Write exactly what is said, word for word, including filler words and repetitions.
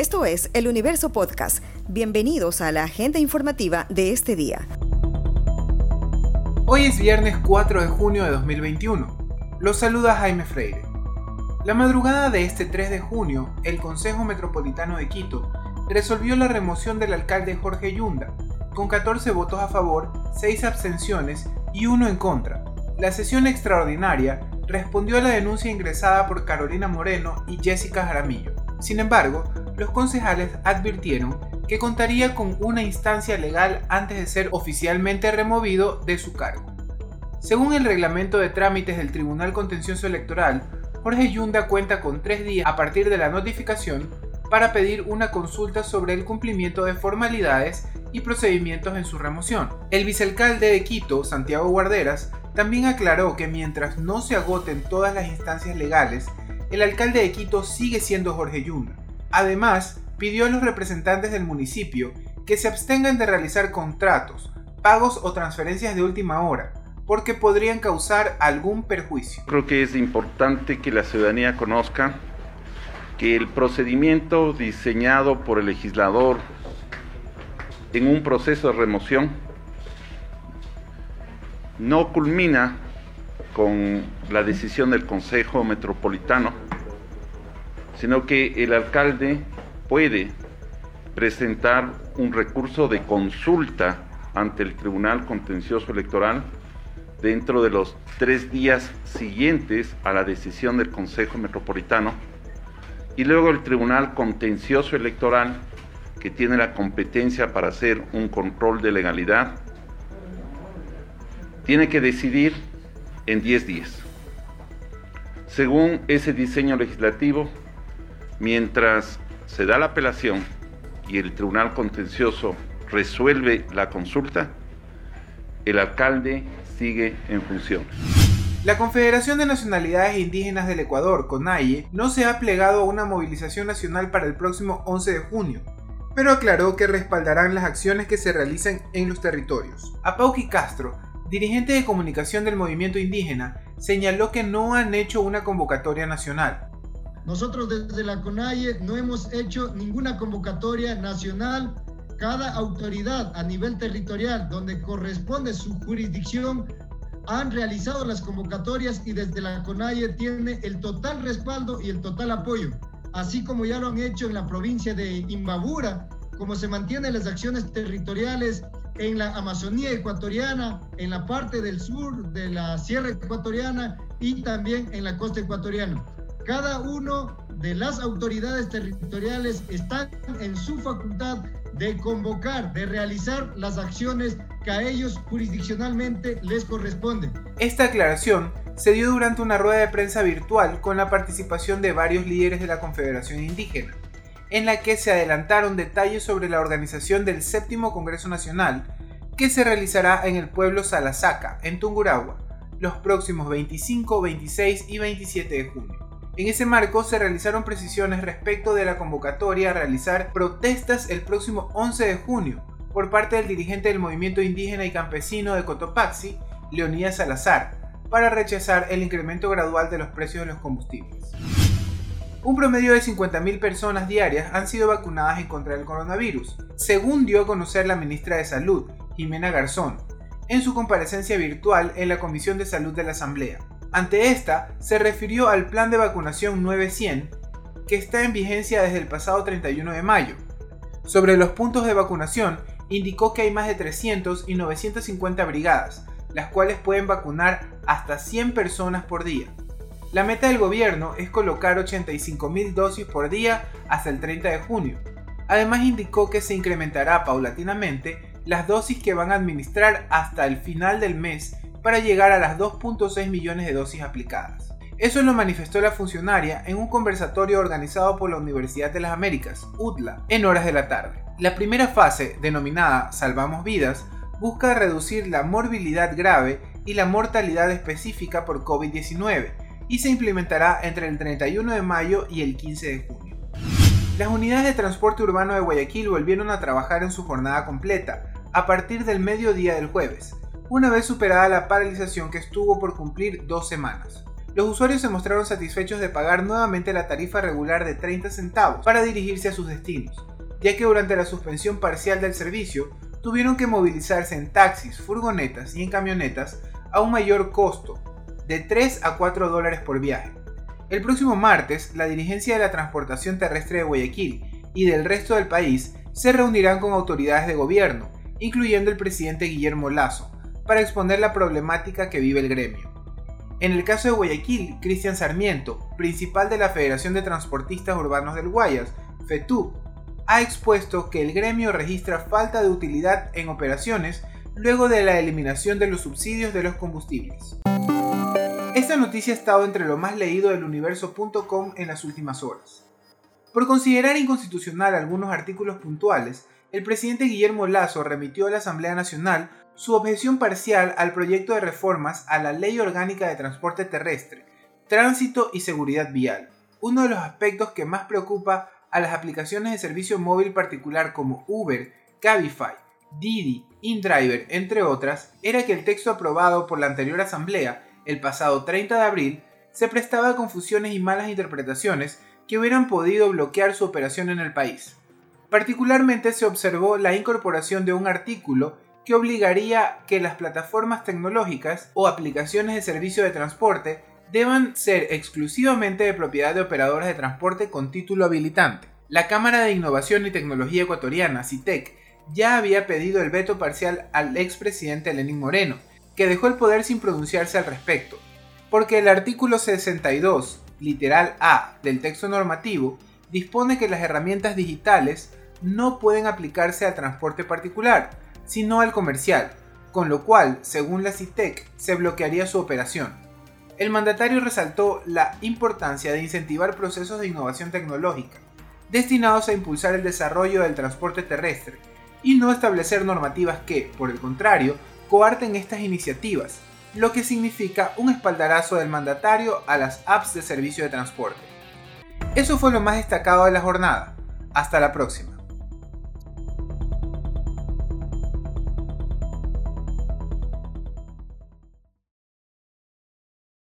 Esto es El Universo Podcast. Bienvenidos a la agenda informativa de este día. Hoy es viernes cuatro de junio de dos mil veintiuno. Los saluda Jaime Freire. La madrugada de este tres de junio, el Consejo Metropolitano de Quito resolvió la remoción del alcalde Jorge Yunda, con catorce votos a favor, seis abstenciones y uno en contra. La sesión extraordinaria respondió a la denuncia ingresada por Carolina Moreno y Jessica Jaramillo. Sin embargo, los concejales advirtieron que contaría con una instancia legal antes de ser oficialmente removido de su cargo. Según el reglamento de trámites del Tribunal Contencioso Electoral, Jorge Yunda cuenta con tres días a partir de la notificación para pedir una consulta sobre el cumplimiento de formalidades y procedimientos en su remoción. El vicealcalde de Quito, Santiago Guarderas, también aclaró que mientras no se agoten todas las instancias legales, el alcalde de Quito sigue siendo Jorge Yunda. Además, pidió a los representantes del municipio que se abstengan de realizar contratos, pagos o transferencias de última hora, porque podrían causar algún perjuicio. Creo que es importante que la ciudadanía conozca que el procedimiento diseñado por el legislador en un proceso de remoción no culmina con la decisión del Consejo Metropolitano, sino que el alcalde puede presentar un recurso de consulta ante el Tribunal Contencioso Electoral dentro de los tres días siguientes a la decisión del Consejo Metropolitano, y luego el Tribunal Contencioso Electoral, que tiene la competencia para hacer un control de legalidad, tiene que decidir en diez días. Según ese diseño legislativo, mientras se da la apelación y el Tribunal Contencioso resuelve la consulta, el alcalde sigue en funciones. La Confederación de Nacionalidades Indígenas del Ecuador, CONAIE, no se ha plegado a una movilización nacional para el próximo once de junio, pero aclaró que respaldarán las acciones que se realicen en los territorios. Apauqui Castro, dirigente de comunicación del movimiento indígena, señaló que no han hecho una convocatoria nacional. Nosotros desde la CONAIE no hemos hecho ninguna convocatoria nacional. Cada autoridad a nivel territorial donde corresponde su jurisdicción han realizado las convocatorias y desde la CONAIE tiene el total respaldo y el total apoyo, así como ya lo han hecho en la provincia de Imbabura, como se mantienen las acciones territoriales en la Amazonía ecuatoriana, en la parte del sur de la Sierra ecuatoriana y también en la costa ecuatoriana. Cada uno de las autoridades territoriales están en su facultad de convocar, de realizar las acciones que a ellos jurisdiccionalmente les corresponden. Esta aclaración se dio durante una rueda de prensa virtual con la participación de varios líderes de la Confederación Indígena, en la que se adelantaron detalles sobre la organización del séptimo Congreso Nacional, que se realizará en el pueblo Salasaca, en Tungurahua, los próximos veinticinco, veintiséis y veintisiete de junio. En ese marco se realizaron precisiones respecto de la convocatoria a realizar protestas el próximo once de junio por parte del dirigente del movimiento indígena y campesino de Cotopaxi, Leonidas Salazar, para rechazar el incremento gradual de los precios de los combustibles. Un promedio de cincuenta mil personas diarias han sido vacunadas en contra del coronavirus, según dio a conocer la ministra de Salud, Jimena Garzón, en su comparecencia virtual en la Comisión de Salud de la Asamblea. Ante esta, se refirió al plan de vacunación nueve cien, que está en vigencia desde el pasado treinta y uno de mayo. Sobre los puntos de vacunación, indicó que hay más de trescientas y novecientas cincuenta brigadas, las cuales pueden vacunar hasta cien personas por día. La meta del gobierno es colocar ochenta y cinco mil dosis por día hasta el treinta de junio. Además indicó que se incrementará paulatinamente las dosis que van a administrar hasta el final del mes para llegar a las dos punto seis millones de dosis aplicadas. Eso lo manifestó la funcionaria en un conversatorio organizado por la Universidad de las Américas, U D L A, en horas de la tarde. La primera fase, denominada Salvamos Vidas, busca reducir la morbilidad grave y la mortalidad específica por COVID diecinueve y se implementará entre el treinta y uno de mayo y el quince de junio. Las unidades de transporte urbano de Guayaquil volvieron a trabajar en su jornada completa a partir del mediodía del jueves, una vez superada la paralización que estuvo por cumplir dos semanas. los usuarios se mostraron satisfechos de pagar nuevamente la tarifa regular de treinta centavos para dirigirse a sus destinos, ya que durante la suspensión parcial del servicio tuvieron que movilizarse en taxis, furgonetas y en camionetas a un mayor costo, de tres a cuatro dólares por viaje. El próximo martes, la dirigencia de la transportación terrestre de Guayaquil y del resto del país se reunirán con autoridades de gobierno, incluyendo el presidente Guillermo Lasso, para exponer la problemática que vive el gremio. En el caso de Guayaquil, Cristian Sarmiento, principal de la Federación de Transportistas Urbanos del Guayas, FETUB, ha expuesto que el gremio registra falta de utilidad en operaciones luego de la eliminación de los subsidios de los combustibles. Esta noticia ha estado entre lo más leído del universo punto com en las últimas horas. Por considerar inconstitucional algunos artículos puntuales, el presidente Guillermo Lasso remitió a la Asamblea Nacional su objeción parcial al proyecto de reformas a la Ley Orgánica de Transporte Terrestre, Tránsito y Seguridad Vial. Uno de los aspectos que más preocupa a las aplicaciones de servicio móvil particular como Uber, Cabify, Didi, InDriver, entre otras, era que el texto aprobado por la anterior Asamblea el pasado treinta de abril, se prestaba a confusiones y malas interpretaciones que hubieran podido bloquear su operación en el país. Particularmente se observó la incorporación de un artículo que obligaría que las plataformas tecnológicas o aplicaciones de servicio de transporte deban ser exclusivamente de propiedad de operadoras de transporte con título habilitante. La Cámara de Innovación y Tecnología Ecuatoriana, CITEC, ya había pedido el veto parcial al expresidente Lenín Moreno, que dejó el poder sin pronunciarse al respecto, porque el artículo sesenta y dos, literal A, del texto normativo, dispone que las herramientas digitales no pueden aplicarse al transporte particular, sino al comercial, con lo cual, según la CITEC, se bloquearía su operación. El mandatario resaltó la importancia de incentivar procesos de innovación tecnológica, destinados a impulsar el desarrollo del transporte terrestre, y no establecer normativas que, por el contrario, coarten estas iniciativas, lo que significa un espaldarazo del mandatario a las apps de servicio de transporte. Eso fue lo más destacado de la jornada. Hasta la próxima.